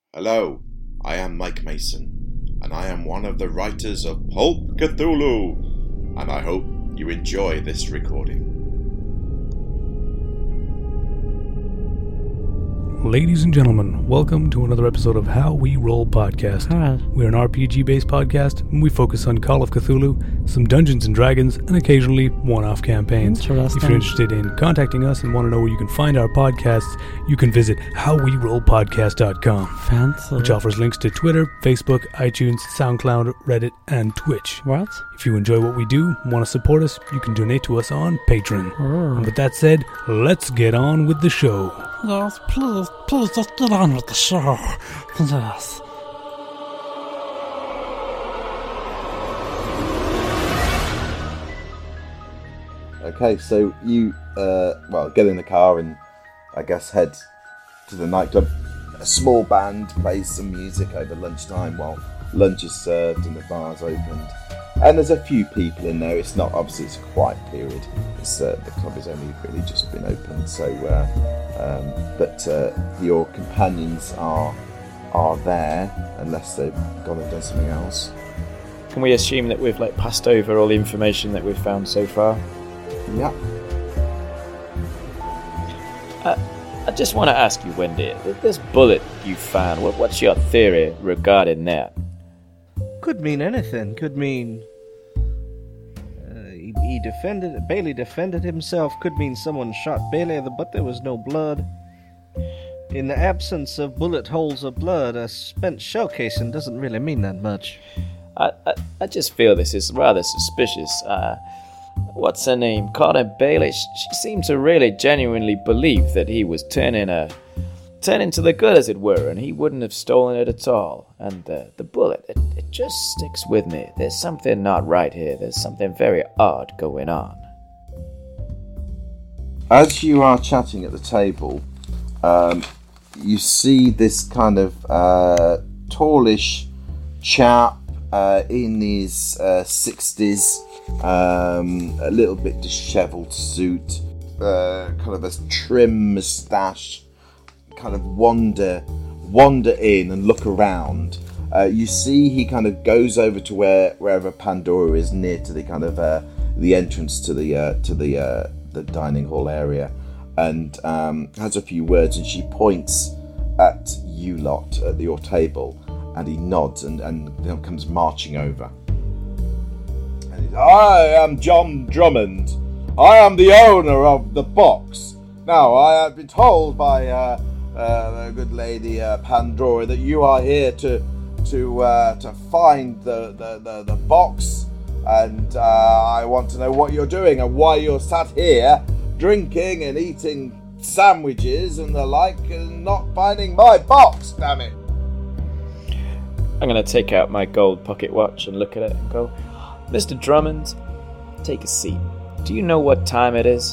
Hello, I am Mike Mason, and I am one of the writers of Pulp Cthulhu, and I hope you enjoy this recording. Ladies and gentlemen, welcome to another episode of How We Roll Podcast. Hi. We're an RPG-based podcast, and we focus on Call of Cthulhu, some Dungeons & Dragons, and occasionally one-off campaigns. Interesting. If you're interested in contacting us and want to know where you can find our podcasts, you can visit howwerollpodcast.com, Fancy. which offers links to Twitter, Facebook, iTunes, SoundCloud, Reddit, and Twitch. What? If you enjoy what we do and want to support us, you can donate to us on Patreon. Oh. And with that said, let's get on with the show. Yes, please just get on with the show. Yes. Okay, so you, get in the car and I guess head to the nightclub. A small band plays some music over lunchtime while lunch is served and the bar's opened. And there's a few people in there. It's not, obviously it's a quiet period. It's, the club has only really just been opened, so, but your companions are there, unless they've gone and done something else. Can we assume that we've passed over all the information that we've found so far? Yeah. I just want to ask you, Wendy, this bullet you found, what's your theory regarding that? Could mean anything. Could mean Bailey defended himself. Could mean someone shot Bailey, but there was no blood. In the absence of bullet holes of blood, a spent shell casing doesn't really mean that much. I just feel this is rather suspicious. What's her name? Carter Bailey. She seemed to really genuinely believe that he was turning to the good, as it were, and he wouldn't have stolen it at all. And the bullet, it just sticks with me. There's something not right here. There's something very odd going on. As you are chatting at the table, you see this kind of tallish chap in his 60s, a little bit dishevelled suit, kind of a trim moustache, kind of wander in and look around. You see he kind of goes over to wherever Pandora is, near to the kind of the entrance to the dining hall area, and has a few words, and she points at you lot at your table, and he nods and then comes marching over. And I am John Drummond. I am the owner of the box. Now, I have been told by the good lady Pandora that you are here to find the box, and I want to know what you're doing and why you're sat here drinking and eating sandwiches and the like and not finding my box, damn it. I'm going to take out my gold pocket watch and look at it and go, Mr. Drummond, take a seat. Do you know what time it is?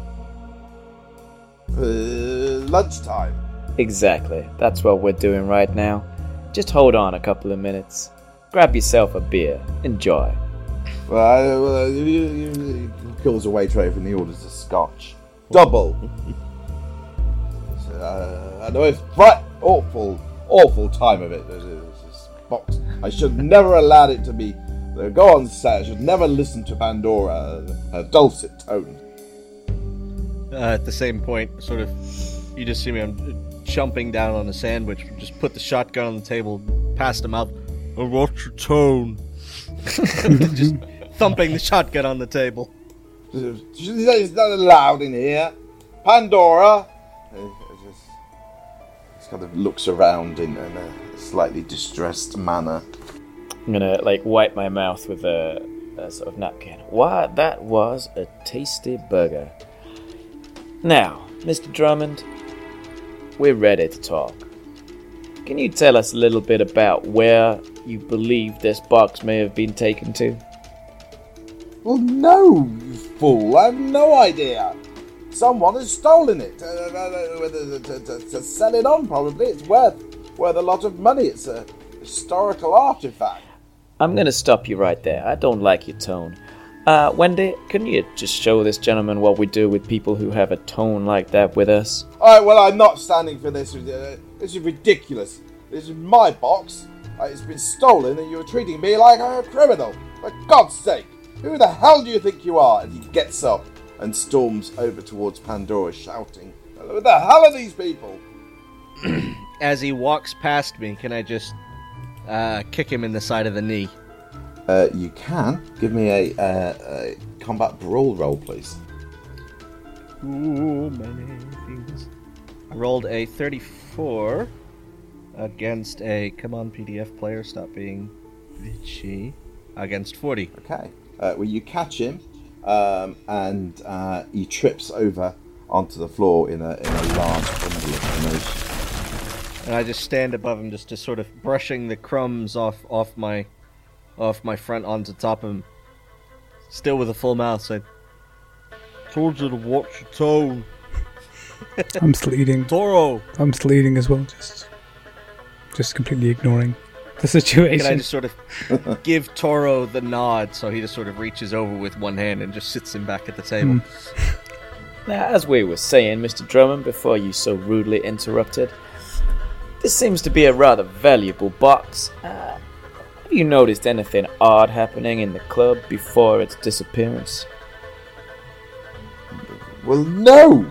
Lunchtime. Exactly. That's what we're doing right now. Just hold on a couple of minutes. Grab yourself a beer. Enjoy. Well, he pulls a waitress over and he orders a scotch. Double. I know it's quite awful time of it. This box. I should have never allowed it to be. Go on, say I should never listen to Pandora, her dulcet tone. At the same point, sort of, you just see me, I'm jumping down on a sandwich, just put the shotgun on the table, past him out. Oh, what's your tone? Just thumping the shotgun on the table. It's not allowed in here. Pandora! Just kind of looks around in a slightly distressed manner. I'm gonna wipe my mouth with a sort of napkin. Why, that was a tasty burger. Now, Mr. Drummond, we're ready to talk. Can you tell us a little bit about where you believe this box may have been taken to? Well, no, you fool. I have no idea. Someone has stolen it to sell it on, probably. It's worth a lot of money. It's a historical artifact. I'm going to stop you right there. I don't like your tone. Wendy, can you just show this gentleman what we do with people who have a tone like that with us? All right, well, I'm not standing for this. This is ridiculous. This is my box. It's been stolen and you're treating me like I'm a criminal. For God's sake, who the hell do you think you are? And he gets up and storms over towards Pandora, shouting, "Who the hell are these people?" As he walks past me, can I just kick him in the side of the knee? You can. Give me a combat brawl roll, please. Ooh, many things. I rolled a 34 against a... Come on, PDF player, stop being bitchy. Against 40. Okay. Well, you catch him, and he trips over onto the floor in a large bundle of commotion. And I just stand above him, just sort of brushing the crumbs off my front onto top of him. Still with a full mouth, saying, "Told you to watch your tone." I'm still eating. Toro! I'm still eating as well, just completely ignoring the situation. Can I just sort of give Toro the nod, so he just sort of reaches over with one hand and just sits him back at the table? Now, as we were saying, Mr. Drummond, before you so rudely interrupted, this seems to be a rather valuable box. Have you noticed anything odd happening in the club before its disappearance? Well, no.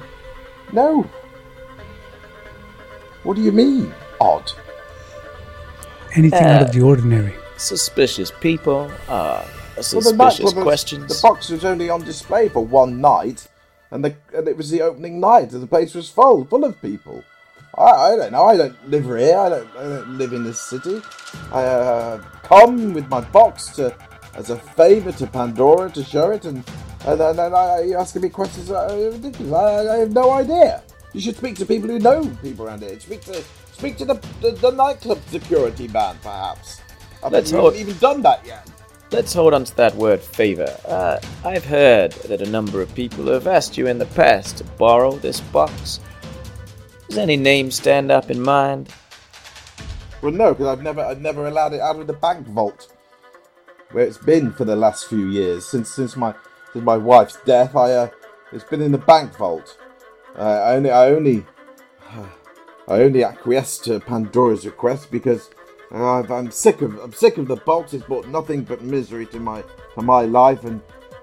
What do you mean, odd? Anything out of the ordinary? Suspicious people, The suspicious questions. The box was only on display for one night, and it was the opening night, and the place was full of people. I don't know. I don't live here. I don't live in this city. I come with my box as a favour to Pandora to show it, and then you're asking me questions that are ridiculous. I have no idea. You should speak to people who know people around here. Speak to the nightclub security man, perhaps. I haven't even done that yet. Let's hold on to that word favour. I've heard that a number of people have asked you in the past to borrow this box. Does any name stand up in mind? Well, no, because I've never allowed it out of the bank vault, where it's been for the last few years since my wife's death. It's been in the bank vault. I only acquiesced to Pandora's request because I'm sick of the box. It's brought nothing but misery to my life, and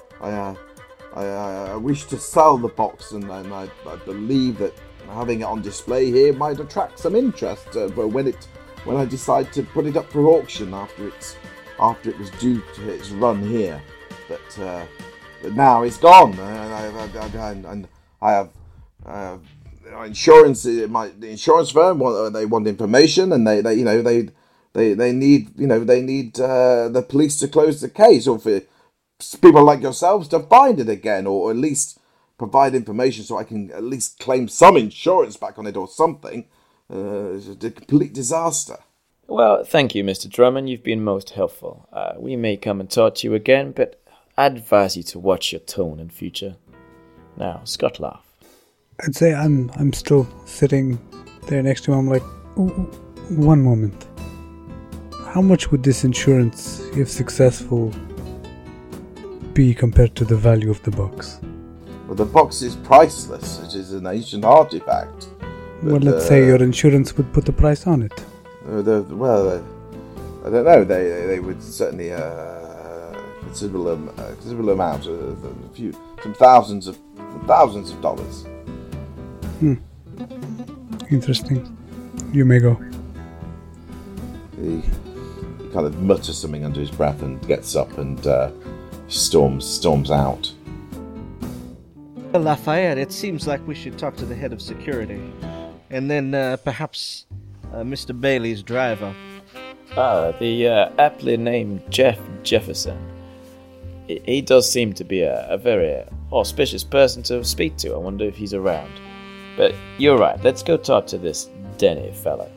I wish to sell the box, and I believe that having it on display here might attract some interest. But when I decide to put it up for auction after it was due to its run here, but now it's gone, and I have insurance. The insurance firm want information, and they need the police to close the case, or for people like yourselves to find it again, or at least provide information so I can at least claim some insurance back on it or something. It's a complete disaster. Well, thank you, Mr. Drummond. You've been most helpful. We may come and talk to you again, but I'd advise you to watch your tone in future. Now, Scotlaugh. I'd say I'm still sitting there next to him. I'm like, one moment. How much would this insurance, if successful, be compared to the value of the box? Well, the box is priceless. It is an ancient artifact. Well, let's say your insurance would put the price on it. I don't know. They would certainly considerable amount, some thousands of dollars. Interesting. You may go. He kind of mutters something under his breath and gets up and storms out. Lafayette, it seems like we should talk to the head of security. And then perhaps Mr. Bailey's driver. The aptly named Jeff Jefferson. He does seem to be a very auspicious person to speak to. I wonder if he's around. But you're right, let's go talk to this Denny fella.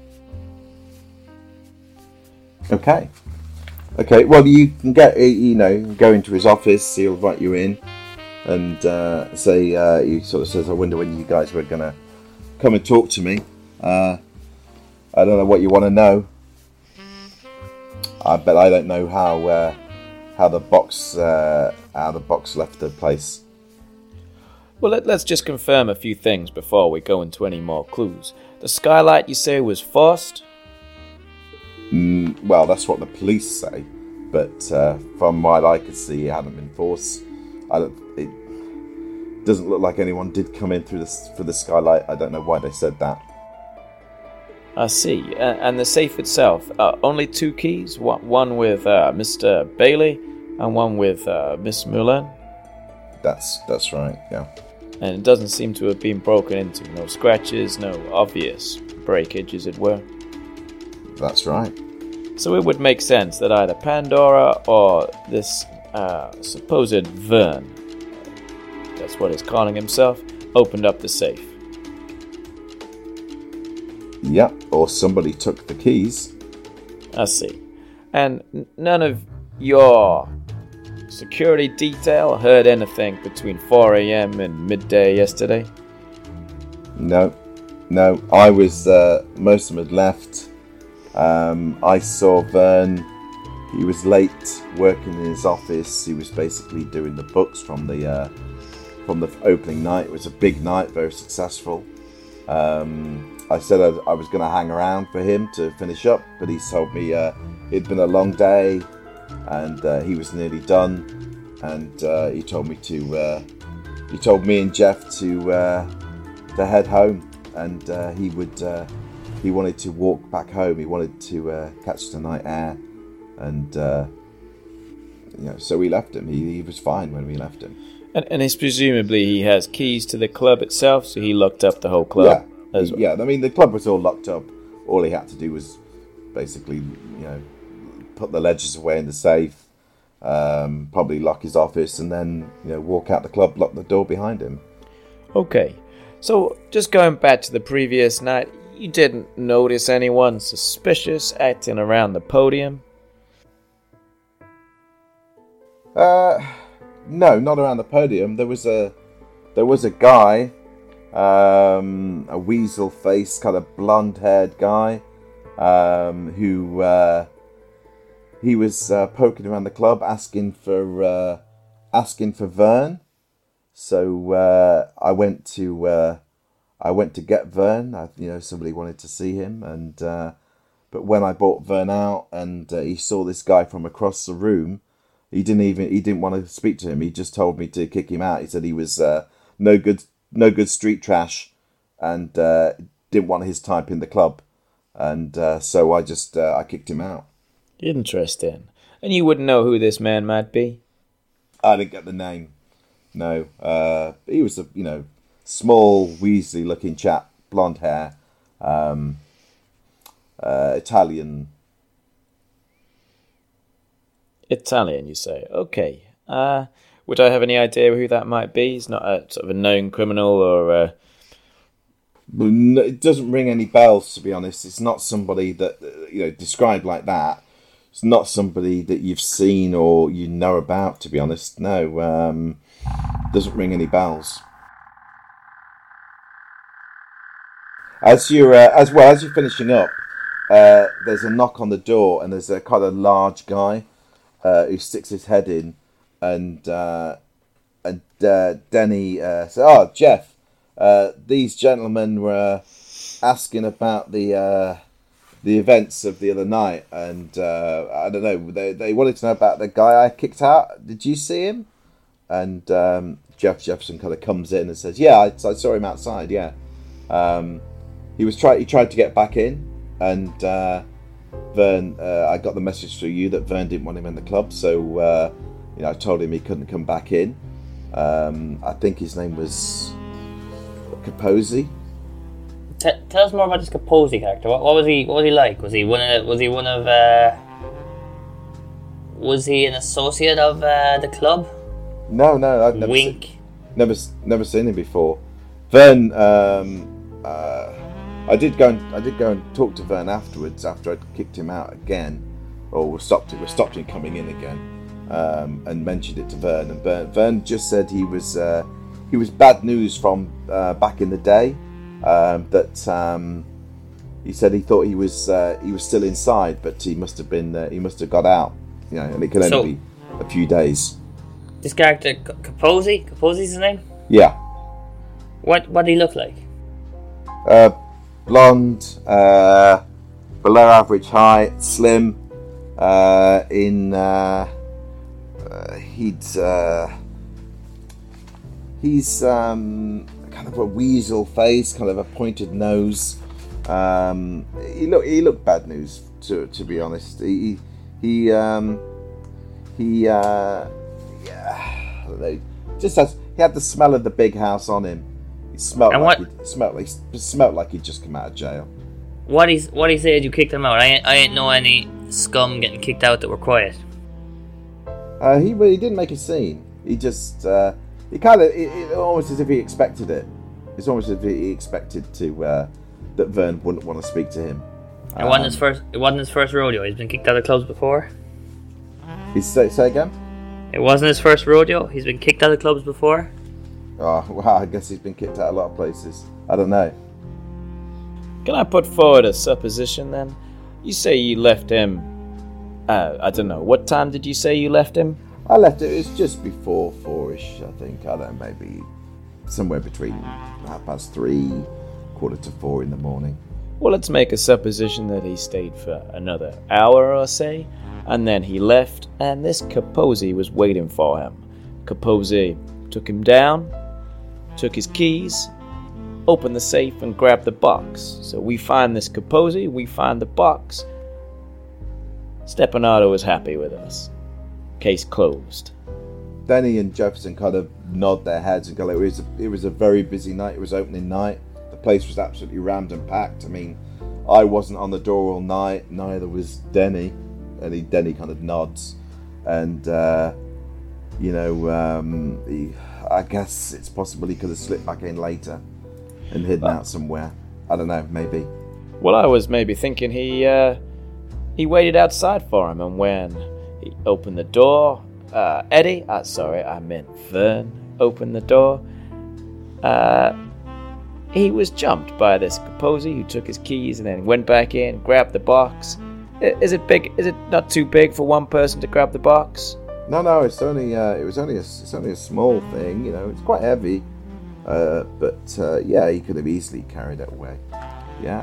Okay, well, you can go into his office, he'll invite you in, and he sort of says, I wonder when you guys were going to come and talk to me. I don't know what you want to know. But I don't know how the box left the place. Well, let's just confirm a few things before we go into any more clues. The skylight, you say, was forced? Well, that's what the police say, but from what I could see, it hadn't been forced. It doesn't look like anyone did come in through the skylight. I don't know why they said that. I see. And the safe itself, only 2 keys? One with Mr. Bailey and one with Miss Mulan? That's right, yeah. And it doesn't seem to have been broken into. No scratches, no obvious breakage, as it were. That's right. So it would make sense that either Pandora or this supposed Vern, that's what he's calling himself, opened up the safe. Yep, or somebody took the keys. I see. And none of your security detail heard anything between 4 a.m. and midday yesterday? No. I was, most of them had left. I saw Vern. He was late working in his office. He was basically doing the books from the opening night. It was a big night, very successful. I said I was going to hang around for him to finish up, but he told me it'd been a long day and he was nearly done. And he told me and Jeff to head home, and he wanted to walk back home. He wanted to catch the night air, and so we left him. He was fine when we left him. And it's presumably he has keys to the club itself, so he locked up the whole club. Yeah, I mean the club was all locked up. All he had to do was basically, put the ledgers away in the safe, probably lock his office, and then walk out the club, lock the door behind him. Okay, so just going back to the previous night, you didn't notice anyone suspicious acting around the podium? No, not around the podium. There was a guy, a weasel-faced, kind of blonde-haired guy, who he was poking around the club, asking for Vern. So I went to get Vern. Somebody wanted to see him, and but when I brought Vern out and he saw this guy from across the room, he didn't want to speak to him. He just told me to kick him out. He said he was no good street trash, and didn't want his type in the club, and so I kicked him out. Interesting. And you wouldn't know who this man might be? I didn't get the name. No, he was a small, Weasley-looking chap, blonde hair, Italian. Italian, you say? Okay. Would I have any idea who that might be? He's not a sort of a known criminal or... It doesn't ring any bells, to be honest. It's not somebody that, described like that. It's not somebody that you've seen or you know about, to be honest. No, doesn't ring any bells. As you're finishing up, there's a knock on the door, and there's a kind of large guy who sticks his head in, and Denny says, "Oh, Jeff, these gentlemen were asking about the events of the other night, and I don't know, they wanted to know about the guy I kicked out. Did you see him?" And Jeff Jefferson kind of comes in and says, "Yeah, I saw him outside. Yeah, he tried to get back in, and Vern, I got the message through you that Vern didn't want him in the club, so I told him he couldn't come back in. I think his name was Capozzi." Tell us more about this Capozzi character. What was he like? Was he an associate of the club? No, I've never Wink. Never seen him before. Vern, I did go and talk to Vern afterwards, after I'd kicked him out again, or we stopped him coming in again, and mentioned it to Vern. And Vern just said he was bad news from back in the day. That he said he thought he was still inside, but he must have got out. And it could only be a few days. This character Capozzi's his name? Yeah. What did he look like? Blonde, below average height, slim. He's kind of a weasel face, kind of a pointed nose. He looked bad news to be honest. He I don't know, he had the smell of the big house on him. He smelled like he'd just come out of jail. What he said you kicked him out? I ain't know any scum getting kicked out that were quiet. He really didn't make a scene. He just he kind of almost as if he expected it. It's almost as if he expected to that Vern wouldn't want to speak to him. It wasn't his first rodeo. He's been kicked out of clubs before. Say again? It wasn't his first rodeo. He's been kicked out of clubs before. Oh, well, I guess he's been kicked out of a lot of places. I don't know. Can I put forward a supposition then? You say you left him. I don't know. What time did you say you left him? I left it. It was just before 4ish, I think. I don't know, maybe somewhere between 3:30, 3:45 in the morning. Well, let's make a supposition that he stayed for another hour or say, and then he left, and this Capozzi was waiting for him. Capozzi took him down, took his keys, opened the safe, and grabbed the box. So we find this Capozzi, we find the box. Stepanato is happy with us. Case closed. Denny and Jefferson kind of nod their heads and go, it was a very busy night. It was opening night. The place was absolutely rammed and packed. I mean, I wasn't on the door all night. Neither was Denny. And Denny kind of nods. And, I guess it's possible he could have slipped back in later and hidden out somewhere. I don't know, maybe. Well, I was maybe thinking he waited outside for him, and when he opened the door, Vern opened the door, he was jumped by this Capozzi who took his keys and then went back in, grabbed the box. Is it big? Is it not too big for one person to grab the box? No, it's only it's only a small thing, it's quite heavy. But he could have easily carried it away. Yeah.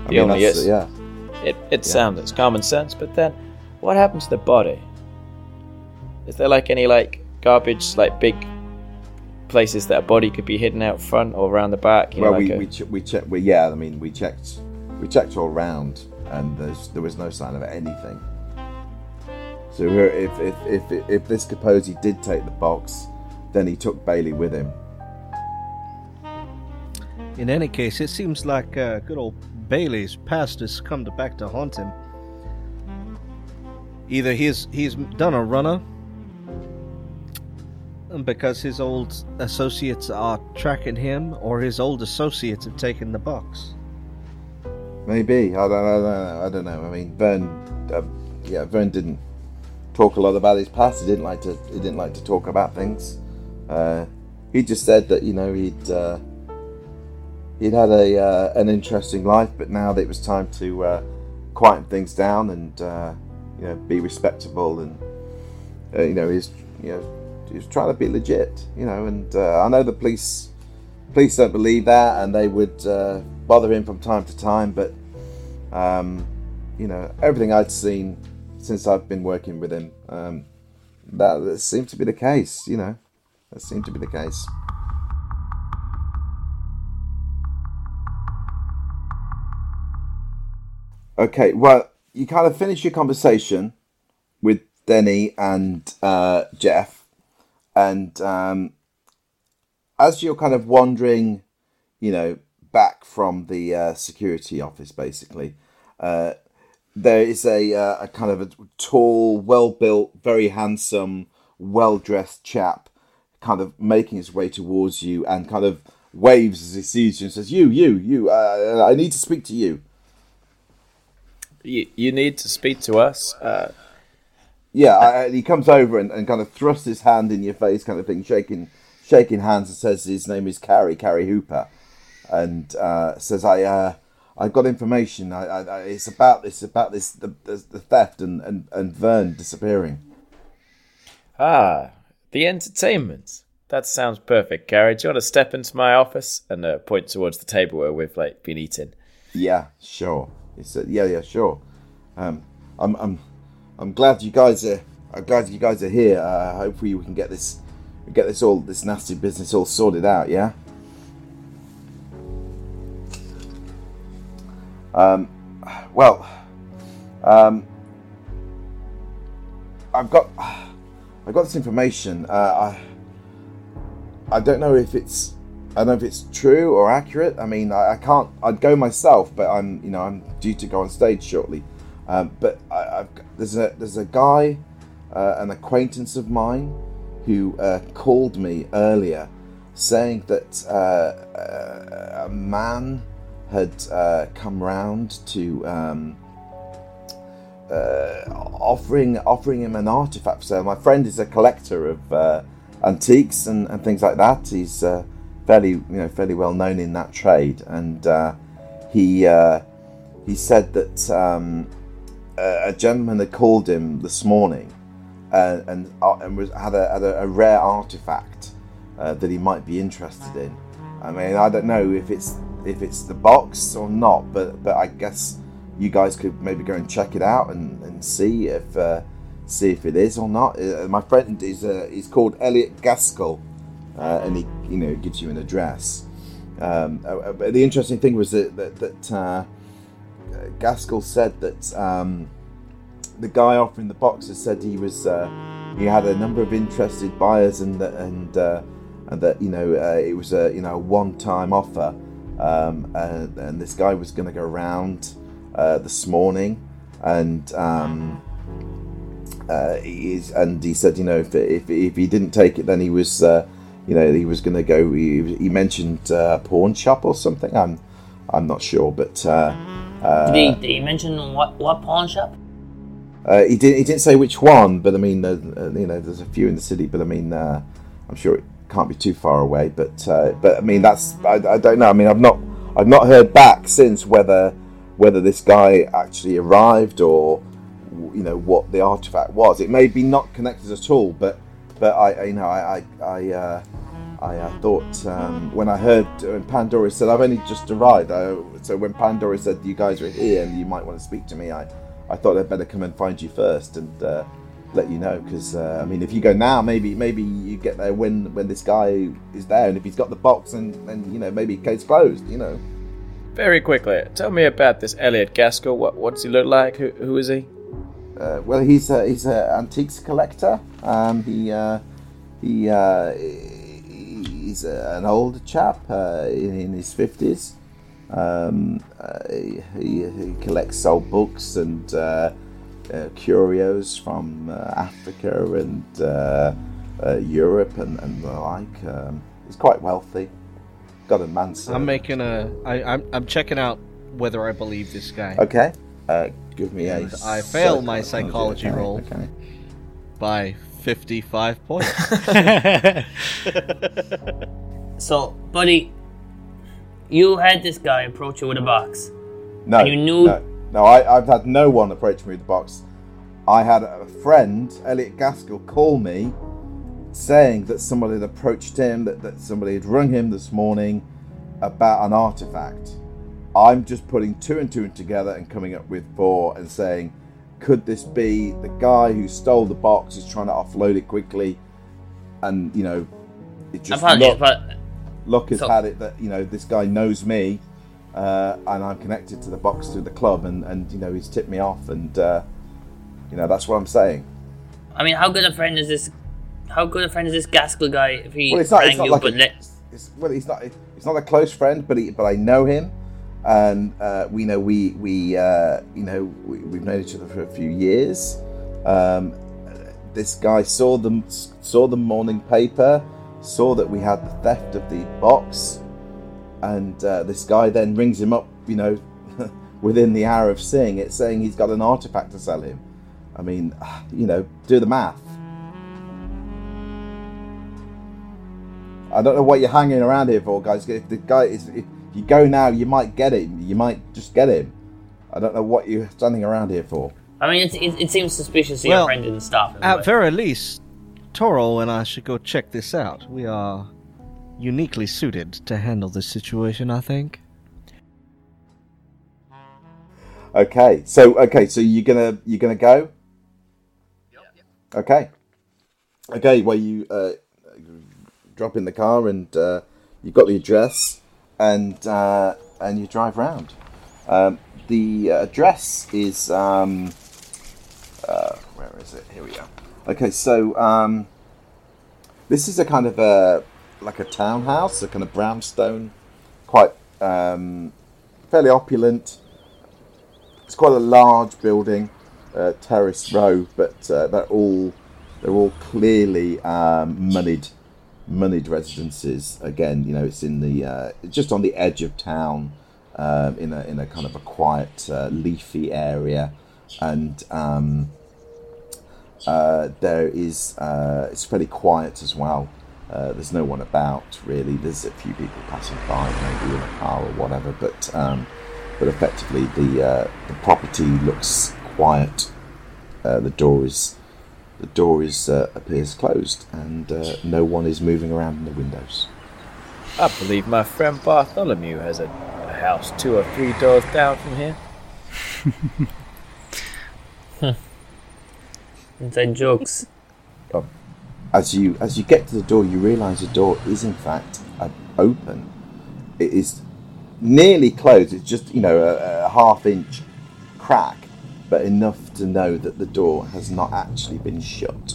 It sounds it's common sense, but then what happened to the body? Is there any garbage, big places that a body could be hidden out front or around the back? We checked. We checked all around, and there was no sign of anything. So if this Capozzi did take the box, then he took Bailey with him. In any case, it seems like good old Bailey's past has come back to haunt him. Either he's done a runner because his old associates are tracking him, or his old associates have taken the box. Maybe. I don't know. I mean, Vern didn't talk a lot about his past. He didn't like to talk about things. He just said that he'd had an interesting life, but now that it was time to quieten things down and be respectable, and he was trying to be legit, and I know the police don't believe that, and they would bother him from time to time, but everything I'd seen since I've been working with him, that seemed to be the case. That seemed to be the case. Okay, well, you kind of finish your conversation with Denny and Jeff, and as you're kind of wandering, back from the security office, basically, there is a kind of a tall, well-built, very handsome, well-dressed chap kind of making his way towards you and kind of waves as he sees you and says, you, I need to speak to you. You need to speak to us? He comes over and kind of thrusts his hand in your face, kind of thing, shaking hands, and says his name is Carrie Hooper, and says, I got information. It's about the theft and Vern disappearing. The entertainment. That sounds perfect, Carrie. Do you want to step into my office and point towards the table where we've been eating? Yeah, sure. He said, "Yeah, sure. I'm glad you guys are. I'm glad you guys are here. Hopefully we can get this nasty business all sorted out. Yeah." I've got this information. I don't know if it's true or accurate. I mean, I can't. I'd go myself, but I'm due to go on stage shortly. But there's a guy, an acquaintance of mine, who called me earlier, saying that a man had come round to offering him an artifact for sale. My friend is a collector of antiques and things like that. He's fairly well known in that trade, and he said that a gentleman had called him this morning and had a rare artifact that he might be interested in. I mean, I don't know if it's the box or not, but I guess you guys could maybe go and check it out and see if it is or not. My friend he's called Elliot Gaskell, and he gives you an address. But the interesting thing was that Gaskell said that the guy offering the box has said he had a number of interested buyers and that it was a one-time offer, and this guy was going to go around this morning, and he said if he didn't take it, then he was he was going to go. He mentioned a pawn shop or something. I'm not sure, but did he mention what pawn shop? He didn't say which one, but I mean there's a few in the city, but I mean I'm sure it can't be too far away. But I mean I don't know. I mean I've not heard back since whether this guy actually arrived or what the artifact was. It may be not connected at all, but I thought when I heard when Pandora said I've only just arrived, so when Pandora said you guys are here and you might want to speak to me, I thought I'd better come and find you first and let you know, because I mean if you go now, maybe you get there when this guy is there, and if he's got the box, and maybe case closed. Very quickly, tell me about this Elliot Gaskell. What's he look like? Who is he? Well, he's an antiques collector. He's an older chap in his 50s. He collects old books and curios from Africa and Europe and the like. He's quite wealthy. Got a manservant. I'm checking out whether I believe this guy. Okay. Give me a. I fail my psychology roll by 55 points. So, buddy, you had this guy approach you with a box. No, and you knew. No. I've had no one approach me with the box. I had a friend, Elliot Gaskell, call me saying that somebody had approached him, that somebody had rung him this morning about an artifact. I'm just putting two and two together and coming up with 4 and saying, could this be the guy who stole the box is trying to offload it quickly, and it just luck has had it that this guy knows me, and I'm connected to the box through the club, and he's tipped me off, and that's what I'm saying. I mean, how good a friend is this Gaskell guy? If he He's not a close friend, but I know him, and we've known each other for a few years. This guy saw the morning paper, saw that we had the theft of the box, and this guy then rings him up, within the hour of seeing it, saying he's got an artifact to sell him. I mean, do the math. I don't know what you're hanging around here for, guys. If you go now, you might get him. You might just get him. I don't know what you're standing around here for. I mean, it seems suspicious that your friend didn't stop him. At very least, Toro and I should go check this out. We are uniquely suited to handle this situation, I think. Okay, so you're gonna go. Okay. Well, you drop in the car and you've got the address, and you drive round. The address is where is it? Here we are. Okay, so this is a kind of like a townhouse, a kind of brownstone, quite fairly opulent. It's quite a large building, terrace row, but they're all clearly moneyed residences. Again, it's in the just on the edge of town, in a kind of a quiet, leafy area, and there is it's fairly quiet as well. There's no one about really. There's a few people passing by, maybe in a car or whatever, but effectively the property looks quiet. The door appears closed, and no one is moving around in the windows. I believe my friend Bartholomew has a house 2 or 3 doors down from here. Inside jokes. As you get to the door, you realise the door is in fact open. It is nearly closed. It's just a half-inch crack, but enough to know that the door has not actually been shut.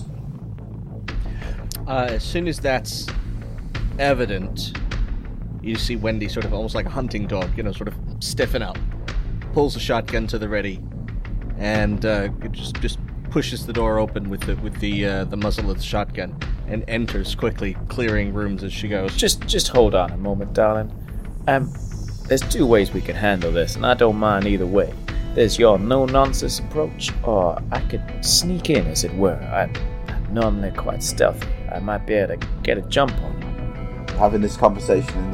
As soon as that's evident, you see Wendy sort of almost like a hunting dog, sort of stiffen up, pulls a shotgun to the ready, and just pushes the door open with the muzzle of the shotgun, and enters quickly, clearing rooms as she goes. Just hold on a moment, darling. There's 2 ways we can handle this, and I don't mind either way. There's your no-nonsense approach, or I could sneak in, as it were. I'm normally quite stealthy. I might be able to get a jump on you. Having this conversation in the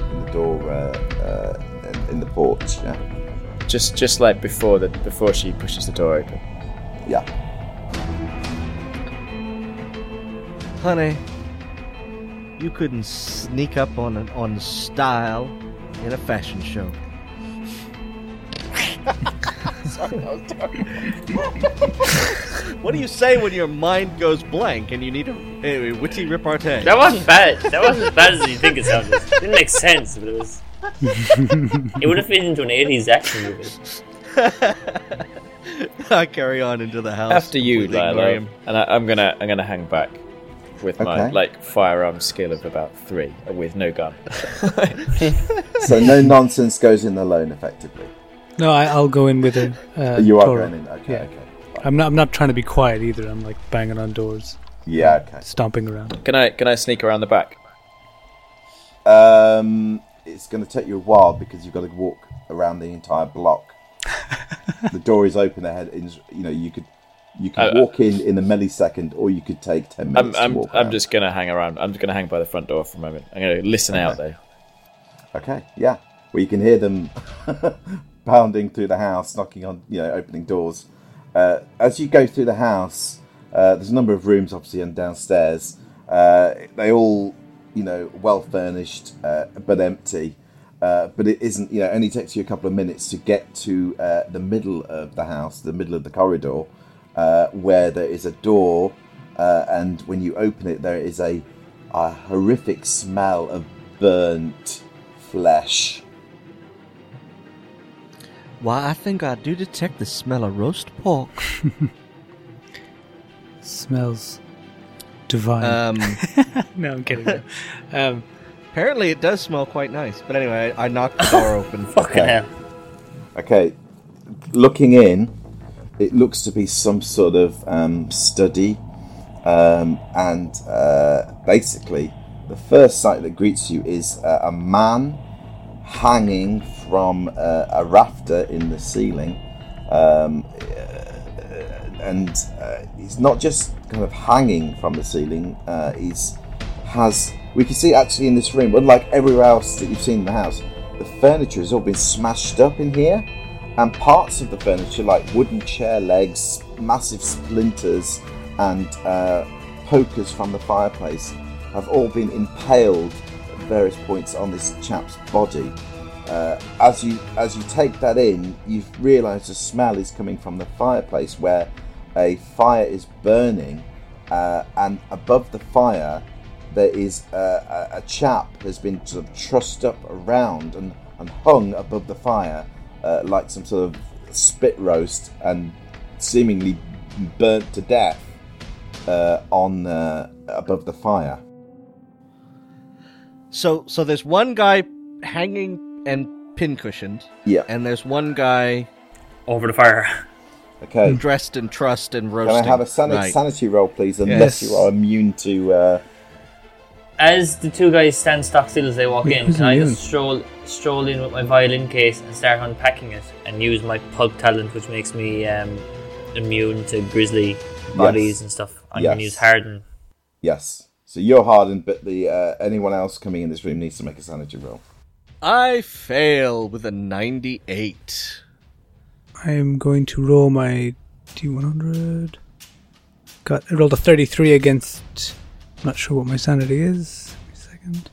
porch, yeah. Just like before she pushes the door open. Yeah. Honey, you couldn't sneak up on style in a fashion show. What do you say when your mind goes blank and you need a witty repartee? That wasn't bad. That wasn't as bad as you think it sounded. It didn't make sense, but it was. It would have fit into an 80s action movie. I carry on into the house. After you, Lila, and I'm gonna hang back with my firearm skill of about 3 with no gun. So no nonsense goes in alone, effectively. No, I'll go in with a. You are Toro. going in. Okay. Yeah. Okay. I'm not trying to be quiet either. I'm like banging on doors. Yeah. Okay. Stomping around. Can I sneak around the back? It's going to take you a while because you've got to walk around the entire block. The door is open ahead. You could walk in a millisecond, or you could take 10 minutes to walk around. I'm just going to hang around. I'm just going to hang by the front door for a moment. I'm going to listen out there. Okay. Yeah. Well, you can hear them pounding through the house, knocking on, opening doors. As you go through the house, there's a number of rooms, obviously, and downstairs. They all, well furnished, but empty. But it isn't, it only takes you a couple of minutes to get to the middle of the house, the middle of the corridor, where there is a door, and when you open it, there is a horrific smell of burnt flesh. Why, I think I do detect the smell of roast pork. Smells divine. No, I'm kidding. Apparently it does smell quite nice. But anyway, I knocked the door open. Fucking hell. Okay, looking in, it looks to be some sort of study, and basically the first sight that greets you is a man hanging from a rafter in the ceiling, and he's not just kind of hanging from the ceiling. We can see actually in this room, unlike everywhere else that you've seen in the house, the furniture has all been smashed up in here, and parts of the furniture, like wooden chair legs, massive splinters, and pokers from the fireplace, have all been impaled at various points on this chap's body. As you take that in, you realise the smell is coming from the fireplace where a fire is burning, and above the fire there is a chap has been sort of trussed up around and hung above the fire like some sort of spit roast and seemingly burnt to death on above the fire. So there's one guy hanging and pincushioned. Yeah. And there's one guy Over the fire. Okay. dressed and trussed and Can roasting. I have a Right. sanity roll, please? Unless Yes. you are immune to. As the two guys stand stock still as they walk in, who's can I immune? just stroll in with my violin case and start unpacking it and use my pulp talent, which makes me immune to grizzly bodies and stuff. I'm going to Yes. use harden. Yes. So you're hardened, but the anyone else coming in this room needs to make a sanity roll. I fail with a 98. I'm going to roll my D100. I rolled a 33 against. Not sure what my sanity is. Give me a second.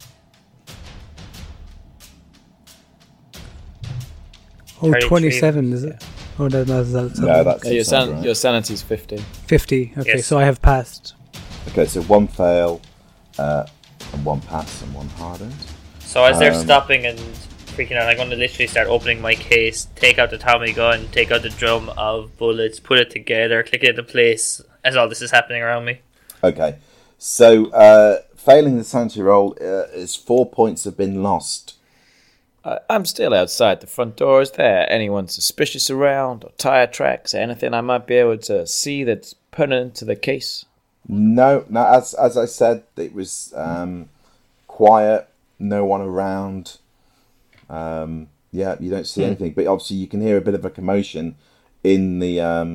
Oh, 33. 27, is it? Oh, that's No, that's Yeah, right. your sanity's 50. 50. Okay, Yes. so I have passed. Okay, so one fail, and one pass, and one hardened. So as they're stopping and freaking out, I'm going to literally start opening my case, take out the Tommy gun, take out the drum of bullets, put it together, click it into place as all this is happening around me. Okay, so failing the sanity roll is 4 points have been lost. I'm still outside the front door. Is there anyone suspicious around, or tire tracks, anything I might be able to see that's pertinent to the case? No, as I said, it was quiet, no one around. Yeah, you don't see anything, but obviously you can hear a bit of a commotion in the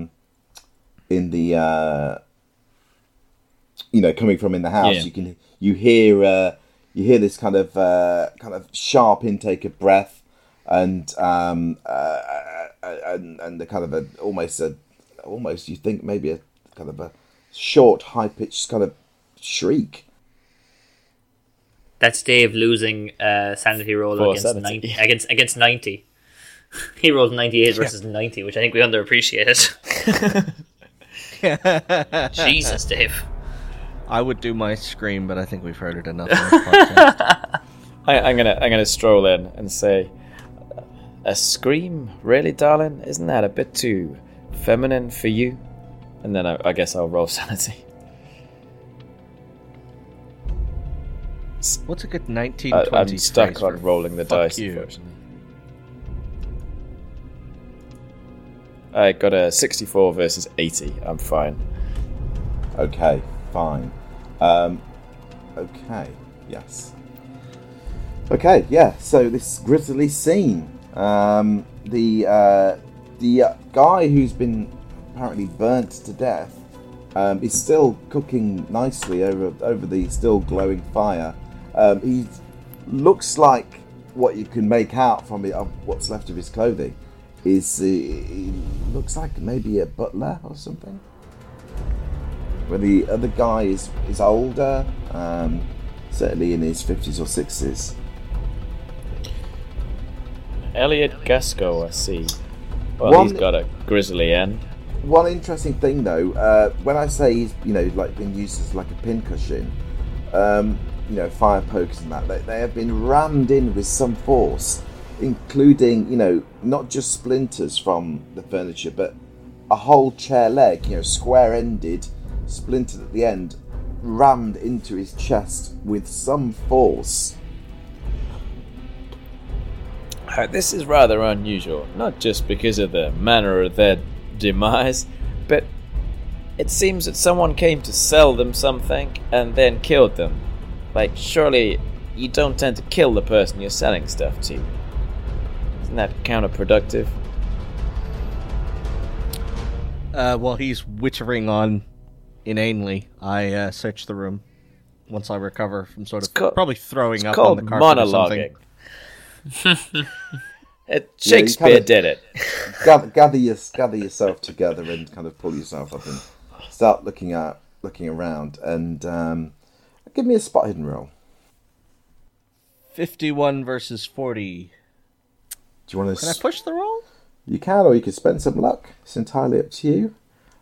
coming from in the house. Yeah. You hear this kind of sharp intake of breath, and the kind of almost you think maybe a kind of a short, high pitched kind of shriek. That's Dave losing sanity roll For against sanity. 90. Against 90. He rolled 98 versus 90, which I think we underappreciated. Jesus, Dave. I would do my scream, but I think we've heard it enough on this podcast. I'm gonna stroll in and say, a scream, really, darling? Isn't that a bit too feminine for you? And then I guess I'll roll sanity. What's a good 19, I'm 20 stuck phrase on for rolling the fuck dice, you? unfortunately. I got a 64 versus 80. I'm fine. Okay, fine. Okay, yes. Okay, yeah. So this grisly scene. The guy who's been apparently burnt to death is still cooking nicely over the still glowing fire. He looks like what you can make out from what's left of his clothing. He looks like maybe a butler or something. Where the other guy is older, certainly in his 50s or 60s. Elliot Gasco, I see. Well, he's got a grisly end. One interesting thing, though, when I say he's like been used as like a pincushion, fire pokers and that, they have been rammed in with some force, including not just splinters from the furniture, but a whole chair leg, square-ended, splintered at the end, rammed into his chest with some force. This is rather unusual, not just because of the manner of their demise, but it seems that someone came to sell them something and then killed them. Like, surely you don't tend to kill the person you're selling stuff to. Isn't that counterproductive? While he's wittering on inanely, I search the room once I recover from probably throwing up on the carpet or something. Monologuing. Shakespeare did it. Gather yourself together and kind of pull yourself up and start looking around, and give me a spot hidden roll. 51 versus 40. Do you want Can I push the roll? You can, or you could spend some luck. It's entirely up to you.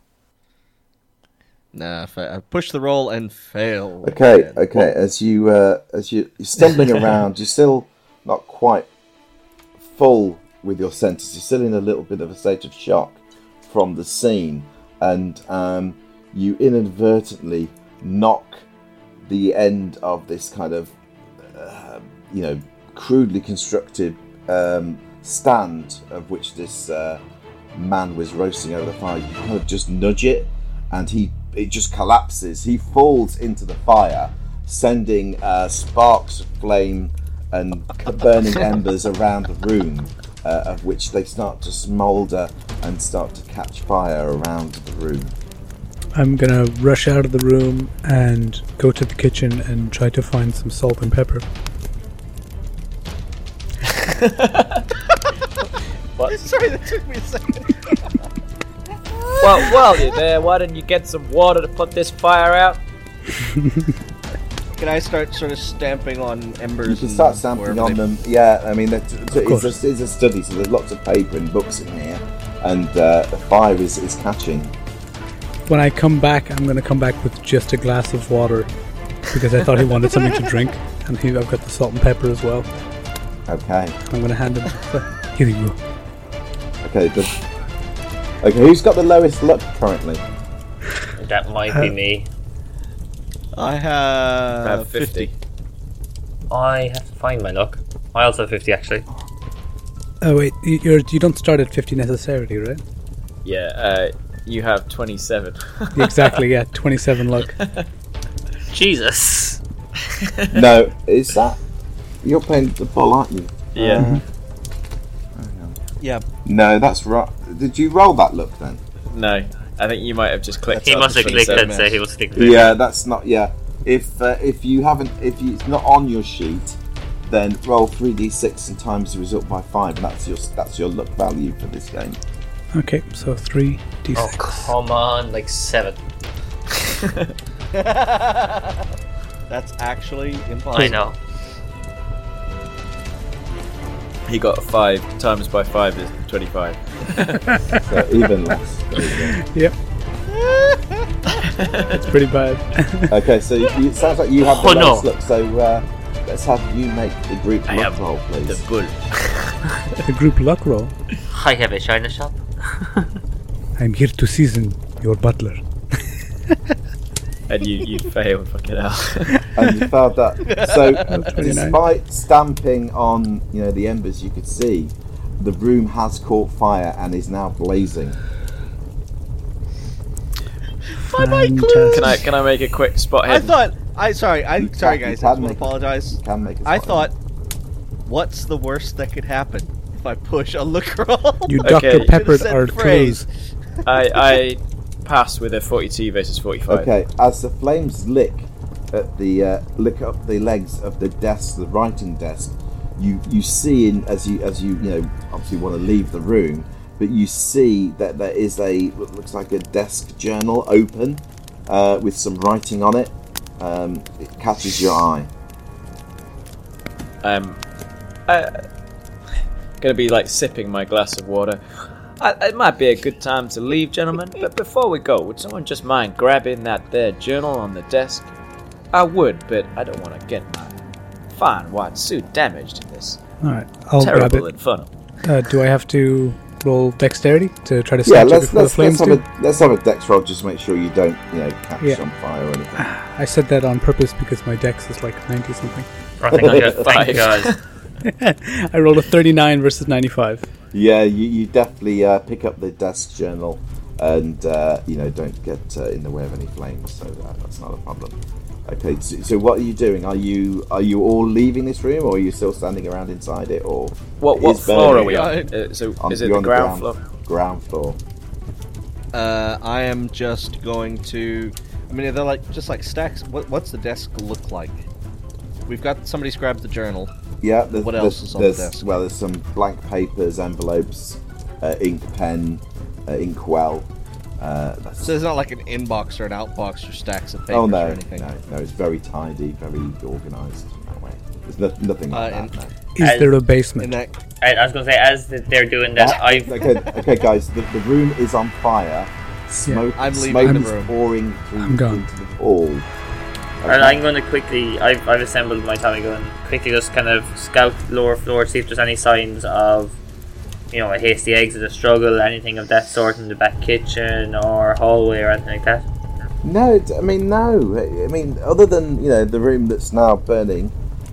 Nah, I push the roll and fail. Okay. As you're stumbling around, you're still not quite full with your senses. You're still in a little bit of a state of shock from the scene, and you inadvertently knock the end of this kind of, crudely constructed stand of which this man was roasting over the fire. You kind of just nudge it, and it just collapses. He falls into the fire, sending sparks of flame and burning embers around the room, of which they start to smoulder and start to catch fire around the room. I'm gonna rush out of the room and go to the kitchen and try to find some salt and pepper. What? Sorry, that took me a second. Well, while you're there, why don't you get some water to put this fire out? Can I start sort of stamping on embers? You can start stamping on them. Yeah, I mean, it's a study, so there's lots of paper and books in here, and the fire is catching. When I come back, I'm going to come back with just a glass of water because I thought he wanted something to drink, and I've got the salt and pepper as well. Okay. I'm going to hand him. Here you go. Okay, good. Okay, who's got the lowest luck currently? That might be me. I have 50. I have to find my luck. I also have 50 actually. Oh wait, you don't start at 50 necessarily, right? Yeah, you have 27. Exactly, yeah, 27 luck. Jesus. No, is that... You're playing the ball, aren't you? Yeah. Yeah. No, that's right. Did you roll that luck then? No, I think you might have just clicked. He on must the have clicked 27. and say he was clicked. Yeah, that's not... Yeah. If it's not on your sheet, then roll 3d6 and times the result by 5, and that's your luck value for this game. Okay, so 3d6. Oh, come on, like 7. That's actually impossible. I know. He got 5 times by 5 is 25. So even less. Yep. That's pretty bad. Okay, so it sounds like you have the Oh, no. lowest luck, so let's have you make the group I luck have roll, please. the bull. The group luck roll. I have a China shop. I'm here to season your butler. And you failed, fucking hell. And you failed that. So, 29. despite stamping on, the embers, you could see the room has caught fire and is now blazing. Fantastic. Can I make a quick spot I hidden? thought. Sorry, You guys. can I just want make to it. apologize. You can make it. I thought, what's the worst that could happen if I push a look roll? You Okay. Dr. Peppered Said our phrase. clothes. I pass with a 42 versus 45. Okay, as the flames lick up the legs of the desk, the writing desk, you see as you obviously want to leave the room, but you see that there is what looks like a desk journal open with some writing on it. It catches your eye. Gonna be like sipping my glass of water. It might be a good time to leave, gentlemen, but before we go, would someone just mind grabbing that there journal on the desk? I would, but I don't want to get my fine white suit damaged in this Alright, I'll grab terrible it. inferno. Do I have to roll dexterity to try to snatch it before the flames do? let's have a dex roll. Just make sure you don't catch Yeah. on fire or anything. I said that on purpose because my dex is like 90 something. Oh, thank God. I rolled a 39 versus 95. Yeah, you definitely pick up the desk journal and don't get in the way of any flames, so that's not a problem. Okay, so what are you doing? Are you all leaving this room, or are you still standing around inside it, or What is floor are burning? we on? So is it You're the on ground floor? Ground floor. I am just going to. I mean, they're just like stacks. What's the desk look like? We've got somebody's grabbed the journal. Yeah. What else is on the desk? Well, there's some blank papers, envelopes, ink pen, inkwell. So there's not like an inbox or an outbox or stacks of papers Oh no, or anything. no, it's very tidy, very organised that way. nothing like that. No. Is there a basement? I was going to say, as they're doing that, Okay, guys. The room is on fire. Smoke. I'm leaving smoke the is room. pouring through I'm gone. into the hall. And I'm going to quickly, I've assembled my Tommy gun, quickly just kind of scout lower floor, see if there's any signs of, a hasty exit, a struggle, anything of that sort in the back kitchen or hallway or anything like that. No. I mean, other than the room that's now burning,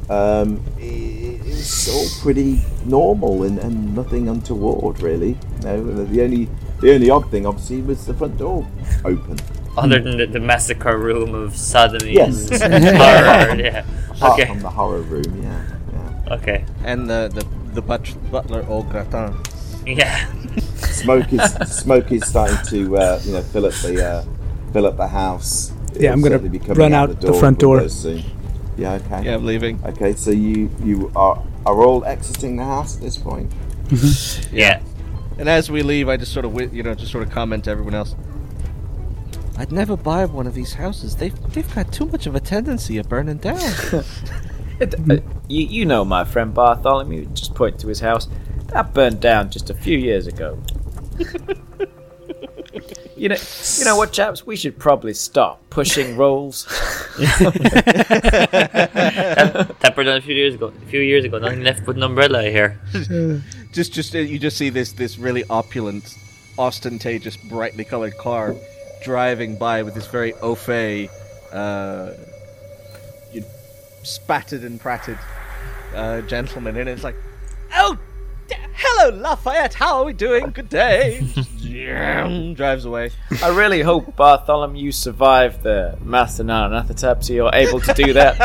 it's all pretty normal and nothing untoward, really. The only odd thing, obviously, was the front door open. Other than the massacre room of sodomy Yes. and horror, yeah. Apart Okay. from the horror room, yeah. Okay. And the butler au gratin. Yeah. Smoke is starting to fill up the house. Yeah, I'm It'll gonna certainly be coming run out the front door. windows soon. Yeah, okay. Yeah, I'm leaving. Okay, so you are all exiting the house at this point. Yeah. And as we leave, I just sort of comment to everyone else. I'd never buy one of these houses. They've got too much of a tendency of burning down. You know my friend Bartholomew, just point to his house. That burned down just a few years ago. You know what, chaps? We should probably stop pushing rolls. That burned down a few years ago. Nothing left but an umbrella here. just you just see this really opulent, ostentatious, brightly colored car driving by with this very au fait, spattered and pratted gentleman in it. It's like, oh, hello Lafayette, how are we doing? Good day. Drives away. I really hope Bartholomew survived the Mathana anathotapsy. You're able to do that.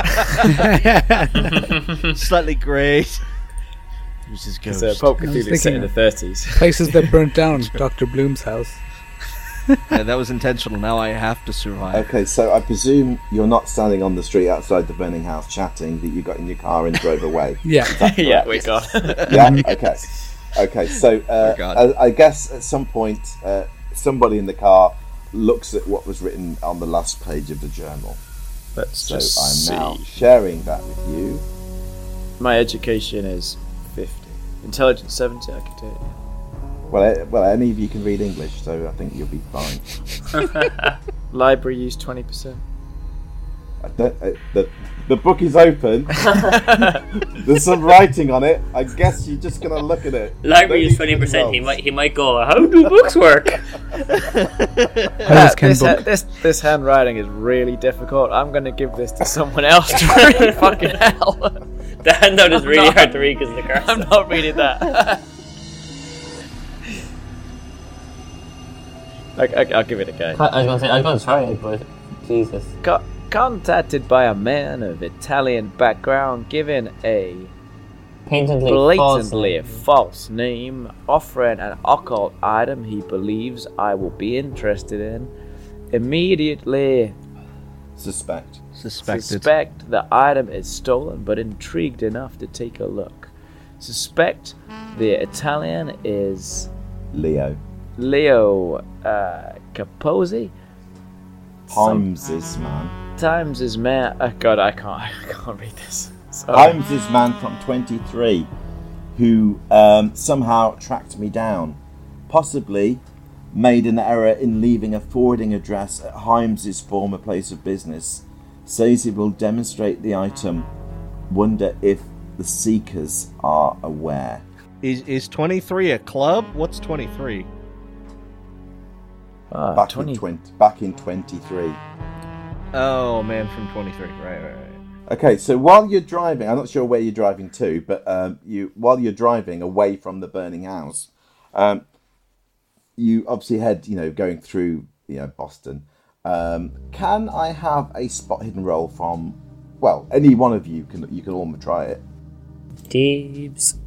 Slightly grey. Who's his Because ghost? Pope I was Cthulhu is set in the thinking 30s. Places that burnt down. Dr. Bloom's house. That was intentional. Now I have to survive. Okay, so I presume you're not standing on the street outside the burning house chatting, that you got in your car and drove away. Yeah. Yeah, we got. Yeah. Okay. So God. I guess at some point somebody in the car looks at what was written on the last page of the journal. Let's So just I'm see. now sharing that with you. My education is 50. Intelligence 70, I could tell you. Well, any of you can read English, so I think you'll be fine. Library use 20%. The book is open. There's some writing on it. I guess you're just gonna look at it. Library is Don't need to 20%. He results. might go, how do books work? How does Ken book? This handwriting is really difficult. I'm gonna give this to someone else to read. Fucking hell. The handout is really hard to read because of the cursive. I'm not reading that. I'll give it a go. I was going to try it, but Jesus. Contacted by a man of Italian background, given a Blatantly false name, offering an occult item he believes I will be interested in. Immediately Suspected. suspect the item is stolen, but intrigued enough to take a look. Suspect the Italian is Leo. Capozzi. Himes' man. Times is man. Oh God, I can't read this. Himes' man from 23, who somehow tracked me down. Possibly made an error in leaving a forwarding address at Himes' former place of business. Says he will demonstrate the item. Wonder if the seekers are aware. Is 23 a club? What's 23? Back in 23. Oh, man from 23. Right. Okay, so while you're driving, I'm not sure where you're driving to, but while you're driving away from the burning house, you obviously head, going through, Boston. Can I have a spot hidden roll from, well, any one of you can all try it. Deebs.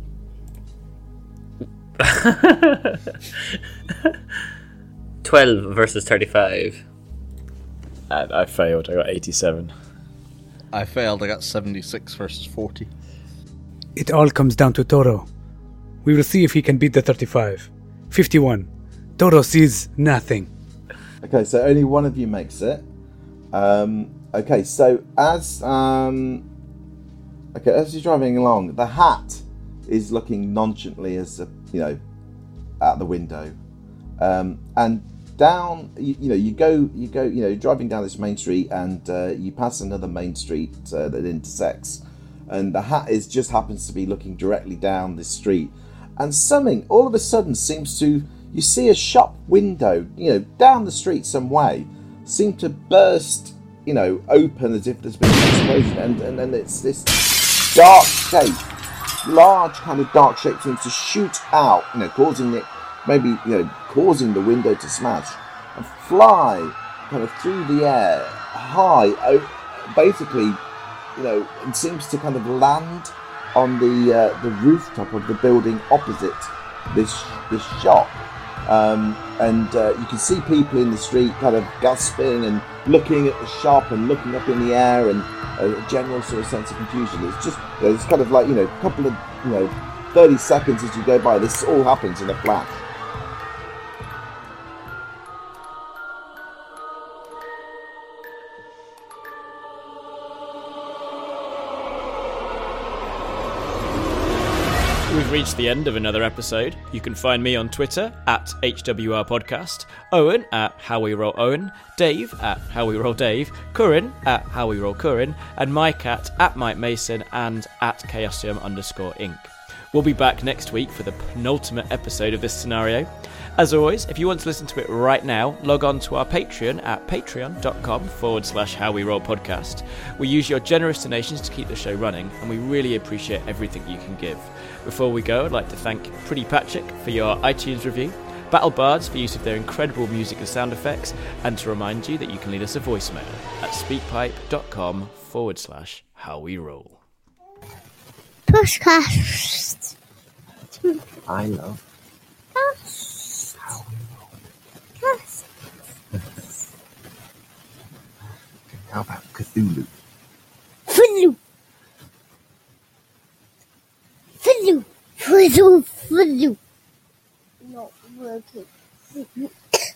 12 versus 35. I failed. I got 87. I failed. I got 76 versus 40. It all comes down to Toro. We will see if he can beat the 35. 51. Toro sees nothing. Okay, so only one of you makes it. Okay, so as Okay, as you're driving along, the hat is looking nonchalantly out the window, and down. You go. You're driving down this main street, and you pass another main street that intersects, and the hat just happens to be looking directly down this street, and something all of a sudden seems to. You see a shop window, down the street some way, seem to burst, open as if there's been an explosion, and then it's this dark shape, large kind of dark shape seems to shoot out, causing the window to smash and fly kind of through the air, high, basically, and seems to kind of land on the rooftop of the building opposite this shop. And you can see people in the street kind of gasping and looking at the shop and looking up in the air, and a general sort of sense of confusion. It's just, it's kind of like, a couple of, 30 seconds as you go by, this all happens in a flash. We've reached the end of another episode. You can find me on Twitter at HWR Podcast, Owen at How We Roll Owen, Dave at How We Roll Dave, Curran at How We Roll Curran, and Mike at Mike Mason and at Chaosium_Inc. We'll be back next week for the penultimate episode of this scenario. As always, if you want to listen to it right now, log on to our Patreon at patreon.com/HowWeRollPodcast. We use your generous donations to keep the show running, and we really appreciate everything you can give. Before we go, I'd like to thank Pretty Patrick for your iTunes review, Battle Bards for use of their incredible music and sound effects, and to remind you that you can leave us a voicemail at speakpipe.com/HowWeRoll. Podcast. I love How We Roll. Cast. How about Cthulhu? Fulu. Not working.